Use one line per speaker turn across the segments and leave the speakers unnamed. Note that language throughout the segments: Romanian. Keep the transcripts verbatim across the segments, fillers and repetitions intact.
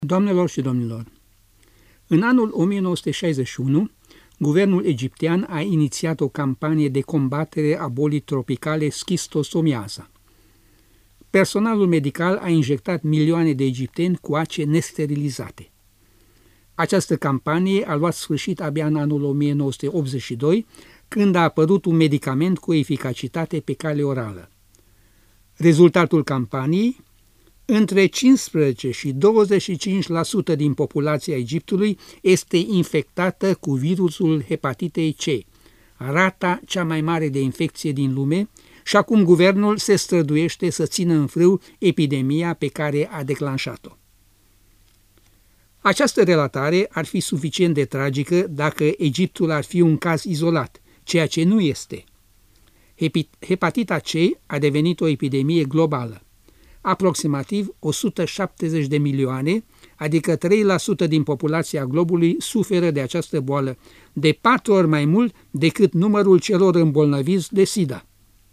Doamnelor și domnilor, în anul o mie nouă sute șaizeci și unu, guvernul egiptean a inițiat o campanie de combatere a bolii tropicale schistosomiaza. Personalul medical a injectat milioane de egipteni cu ace nesterilizate. Această campanie a luat sfârșit abia în anul o mie nouă sute optzeci și doi, când a apărut un medicament cu eficacitate pe cale orală. Rezultatul campaniei: între cincisprezece și douăzeci și cinci la sută din populația Egiptului este infectată cu virusul hepatitei C, rata cea mai mare de infecție din lume, și acum guvernul se străduiește să țină în frâu epidemia pe care a declanșat-o. Această relatare ar fi suficient de tragică dacă Egiptul ar fi un caz izolat, ceea ce nu este. Hepatita C a devenit o epidemie globală. Aproximativ o sută șaptezeci de milioane, adică trei la sută din populația globului, suferă de această boală, de patru ori mai mult decât numărul celor îmbolnăviți de SIDA.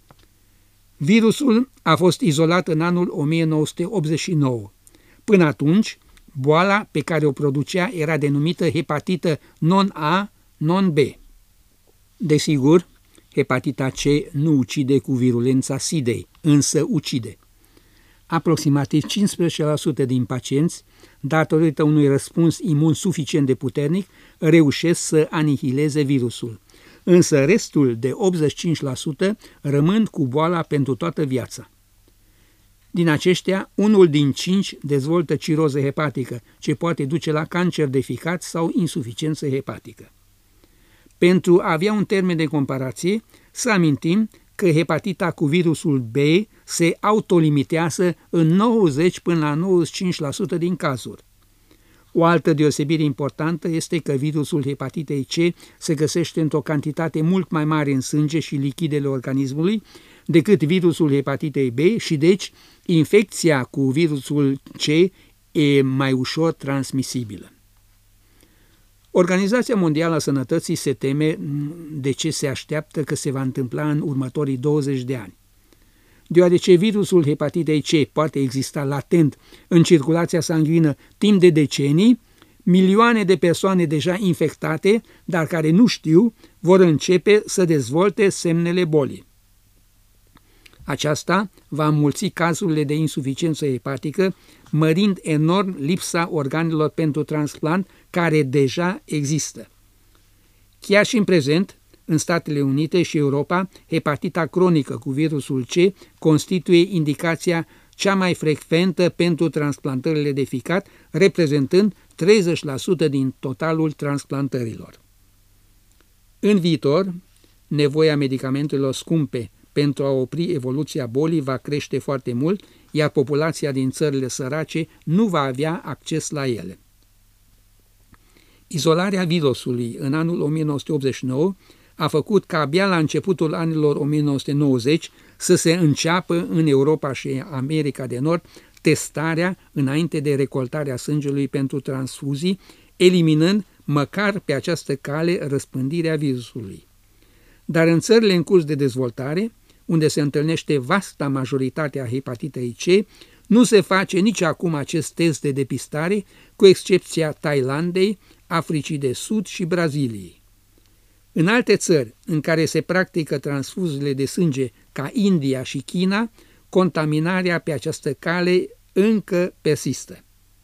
Virusul a fost izolat în anul o mie nouă sute optzeci și nouă. Până atunci, boala pe care o producea era denumită hepatită non-A, non-B. Desigur, hepatita C nu ucide cu virulența SIDei, însă ucide. Aproximativ cincisprezece la sută din pacienți, datorită unui răspuns imun suficient de puternic, reușesc să anihileze virusul, însă restul de optzeci și cinci la sută rămân cu boala pentru toată viața. Din aceștia, unul din cinci dezvoltă ciroză hepatică, ce poate duce la cancer de ficat sau insuficiență hepatică. Pentru a avea un termen de comparație, să amintim că hepatita cu virusul B se autolimitează în nouăzeci până la nouăzeci și cinci la sută din cazuri. O altă deosebire importantă este că virusul hepatitei C se găsește într-o cantitate mult mai mare în sânge și lichidele organismului decât virusul hepatitei B și deci infecția cu virusul C e mai ușor transmisibilă. Organizația Mondială a Sănătății se teme de ce se așteaptă că se va întâmpla în următorii douăzeci de ani. Deoarece virusul hepatitei C poate exista latent în circulația sanguină timp de decenii, milioane de persoane deja infectate, dar care nu știu, vor începe să dezvolte semnele bolii. Aceasta va înmulți cazurile de insuficiență hepatică, mărind enorm lipsa organelor pentru transplant care deja există. Chiar și în prezent, în Statele Unite și Europa, hepatita cronică cu virusul C constituie indicația cea mai frecventă pentru transplantările de ficat, reprezentând treizeci la sută din totalul transplantărilor. În viitor, nevoia medicamentelor scumpe pentru a opri evoluția bolii va crește foarte mult, iar populația din țările sărace nu va avea acces la ele. Izolarea virusului în anul o mie nouă sute optzeci și nouă a făcut ca abia la începutul anilor o mie nouă sute nouăzeci să se înceapă în Europa și America de Nord testarea înainte de recoltarea sângelui pentru transfuzii, eliminând măcar pe această cale răspândirea virusului. Dar în țările în curs de dezvoltare, unde se întâlnește vasta majoritatea hepatitei C, nu se face nici acum acest test de depistare, cu excepția Thailandei, Africii de Sud și Braziliei. În alte țări în care se practică transfuziile de sânge, ca India și China, contaminarea pe această cale încă persistă.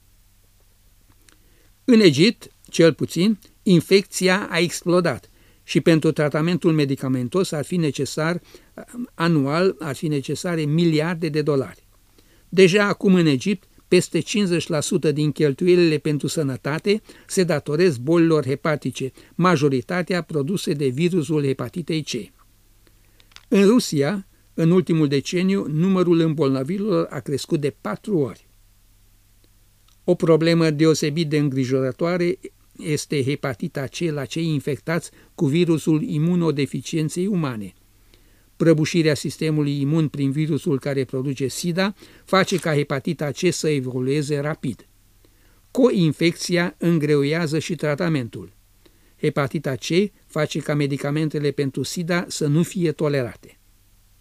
În Egipt, cel puțin, infecția a explodat și pentru tratamentul medicamentos ar fi necesar, anual, ar fi necesare miliarde de dolari. Deja acum în Egipt, peste cincizeci la sută din cheltuielile pentru sănătate se datoresc bolilor hepatice, majoritatea produse de virusul hepatitei C. În Rusia, în ultimul deceniu, numărul îmbolnăvirilor a crescut de patru ori. O problemă deosebit de îngrijorătoare este hepatita C la cei infectați cu virusul imunodeficienței umane. Prăbușirea sistemului imun prin virusul care produce SIDA face ca hepatita C să evolueze rapid. Coinfecția îngreuiază și tratamentul. Hepatita C face ca medicamentele pentru SIDA să nu fie tolerate.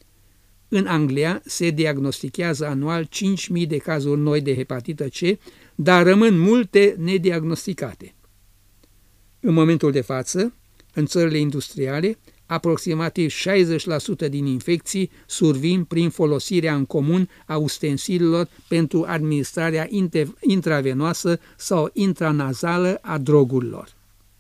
În Anglia se diagnostichează anual cinci mii de cazuri noi de hepatită C, dar rămân multe nediagnosticate. În momentul de față, în țările industriale, aproximativ șaizeci la sută din infecții survin prin folosirea în comun a ustensilelor pentru administrarea intravenoasă sau intranazală a drogurilor.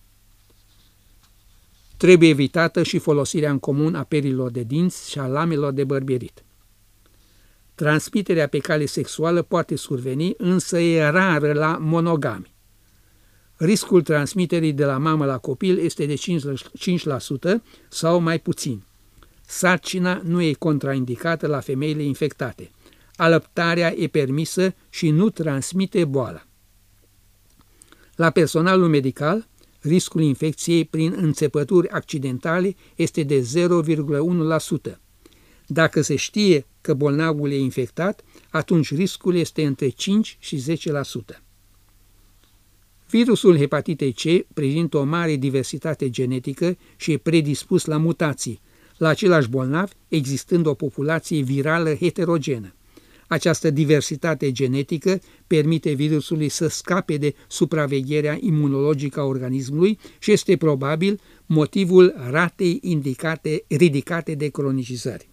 Trebuie evitată și folosirea în comun a perilor de dinți și a lamelor de bărbierit. Transmiterea pe cale sexuală poate surveni, însă e rară la monogami. Riscul transmiterii de la mamă la copil este de cinci la sută sau mai puțin. Sarcina nu e contraindicată la femeile infectate. Alăptarea e permisă și nu transmite boala. La personalul medical, riscul infecției prin înțepături accidentale este de zero virgulă unu la sută. Dacă se știe că bolnavul e infectat, atunci riscul este între cinci și zece la sută. Virusul hepatitei C prezintă o mare diversitate genetică și e predispus la mutații, la același bolnav existând o populație virală heterogenă. Această diversitate genetică permite virusului să scape de supravegherea imunologică a organismului și este probabil motivul ratei indicate, ridicate de cronicizări.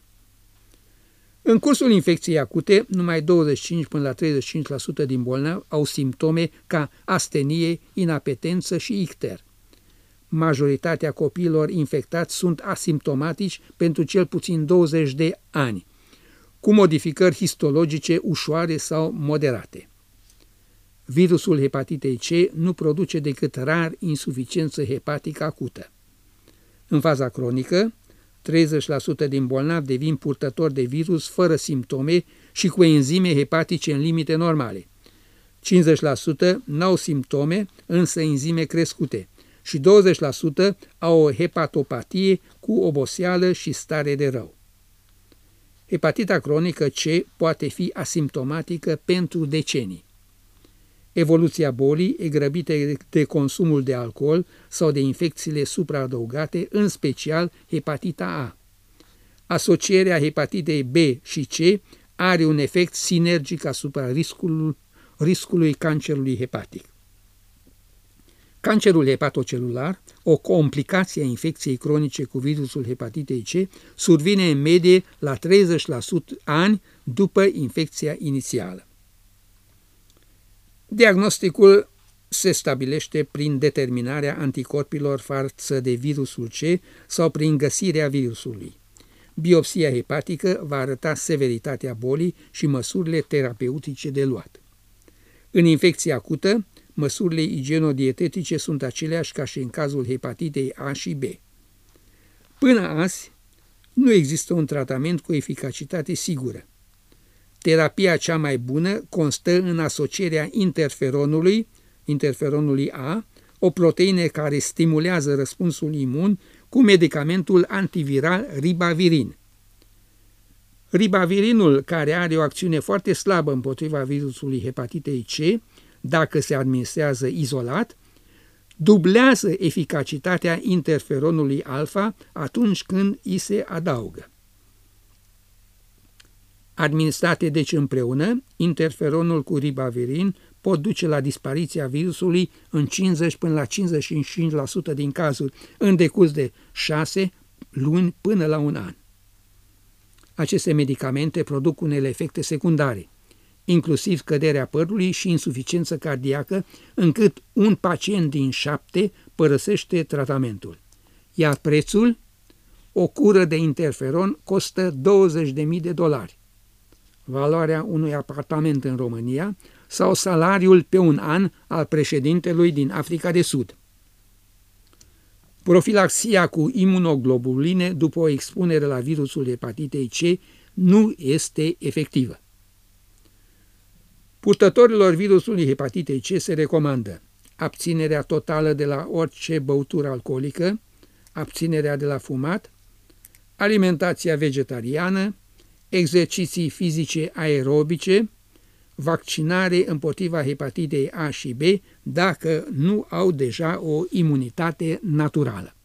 În cursul infecției acute, numai douăzeci și cinci până la treizeci și cinci la sută din bolnavi au simptome ca astenie, inapetență și icter. Majoritatea copiilor infectați sunt asimptomatici pentru cel puțin douăzeci de ani, cu modificări histologice ușoare sau moderate. Virusul hepatitei C nu produce decât rar insuficiență hepatică acută. În faza cronică, treizeci la sută din bolnavi devin purtători de virus fără simptome și cu enzime hepatice în limite normale. cincizeci la sută n-au simptome, însă enzime crescute și douăzeci la sută au o hepatopatie cu oboseală și stare de rău. Hepatita cronică C poate fi asimptomatică pentru decenii. Evoluția bolii e grăbită de consumul de alcool sau de infecțiile supraadăugate, în special hepatita A. Asocierea hepatitei B și C are un efect sinergic asupra riscului, riscului cancerului hepatic. Cancerul hepatocelular, o complicație a infecției cronice cu virusul hepatitei C, survine în medie la treizeci la sută ani după infecția inițială. Diagnosticul se stabilește prin determinarea anticorpilor față de virusul C sau prin găsirea virusului. Biopsia hepatică va arăta severitatea bolii și măsurile terapeutice de luat. În infecție acută, măsurile igienodietetice sunt aceleași ca și în cazul hepatitei A și B. Până azi, nu există un tratament cu eficacitate sigură. Terapia cea mai bună constă în asocierea interferonului, interferonului A, o proteină care stimulează răspunsul imun, cu medicamentul antiviral ribavirin. Ribavirinul, care are o acțiune foarte slabă împotriva virusului hepatitei C, dacă se administrează izolat, dublează eficacitatea interferonului alfa atunci când îi se adaugă. Administrate deci împreună, interferonul cu ribavirin pot duce la dispariția virusului în cincizeci până la cincizeci și cinci la sută din cazuri, în decurs de șase luni până la un an. Aceste medicamente produc unele efecte secundare, inclusiv căderea părului și insuficiență cardiacă, încât un pacient din șapte părăsește tratamentul. Iar prețul? O cură de interferon costă douăzeci de mii de dolari. Valoarea unui apartament în România sau salariul pe un an al președintelui din Africa de Sud. Profilaxia cu imunoglobuline după o expunere la virusul hepatitei C nu este efectivă. Purtătorilor virusului hepatitei C se recomandă abținerea totală de la orice băutură alcoolică, abținerea de la fumat, alimentația vegetariană, exerciții fizice aerobice, vaccinare împotriva hepatitei A și B dacă nu au deja o imunitate naturală.